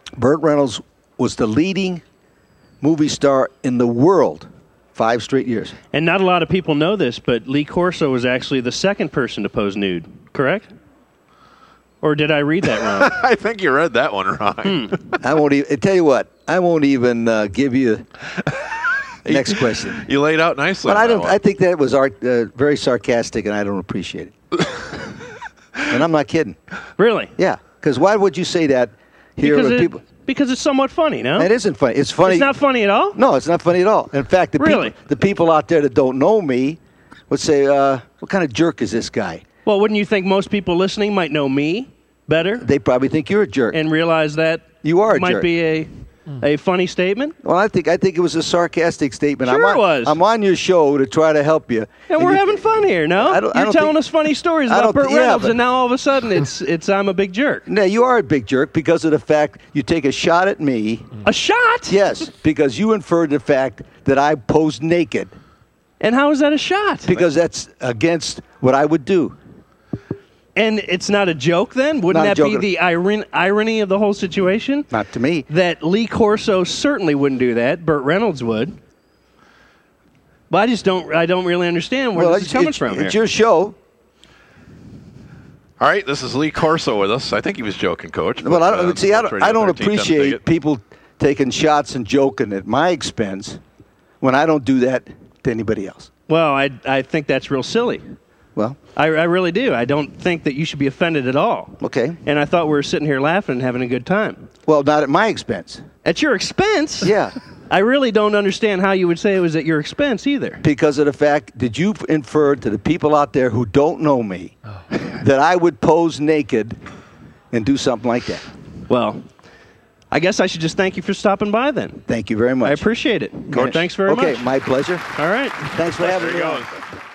Burt Reynolds was the leading movie star in the world 5 straight years. And not a lot of people know this, but Lee Corso was actually the second person to pose nude, correct? Or did I read that wrong? I think you read that one wrong. I won't even tell you what. I won't even give you next question. You laid out nicely. But on that one. I think that was very sarcastic, and I don't appreciate it. And I'm not kidding. Really? Yeah, because why would you say that here with people? Because it's somewhat funny, no? It isn't funny. It's funny. It's not funny at all? No, it's not funny at all. In fact, the people out there that don't know me would say, what kind of jerk is this guy? Well, wouldn't you think most people listening might know me better? They probably think you're a jerk. And realize that you are a might jerk. be a funny statement? Well, I think it was a sarcastic statement. Sure it was. I'm on your show to try to help you. And we're having fun here, no? You're telling us funny stories about Burt Reynolds, and now all of a sudden it's I'm a big jerk. No, you are a big jerk because of the fact you take a shot at me. A shot? Yes, because you inferred the fact that I posed naked. And how is that a shot? Because that's against what I would do. And it's not a joke then? Wouldn't that be the irony of the whole situation? Not to me. That Lee Corso certainly wouldn't do that. Burt Reynolds would. But I don't really understand where this is coming from here. It's your show. All right, this is Lee Corso with us. I think he was joking, Coach. Well, I don't appreciate people taking shots and joking at my expense when I don't do that to anybody else. Well, I think that's real silly. Well, I really do. I don't think that you should be offended at all. Okay. And I thought we were sitting here laughing and having a good time. Well, not at my expense. At your expense? Yeah. I really don't understand how you would say it was at your expense either. Because of the fact that you've inferred to the people out there who don't know me that I would pose naked and do something like that. Well, I guess I should just thank you for stopping by then. Thank you very much. I appreciate it. Coach, thanks very much. Okay, my pleasure. All right. Thanks for having me on.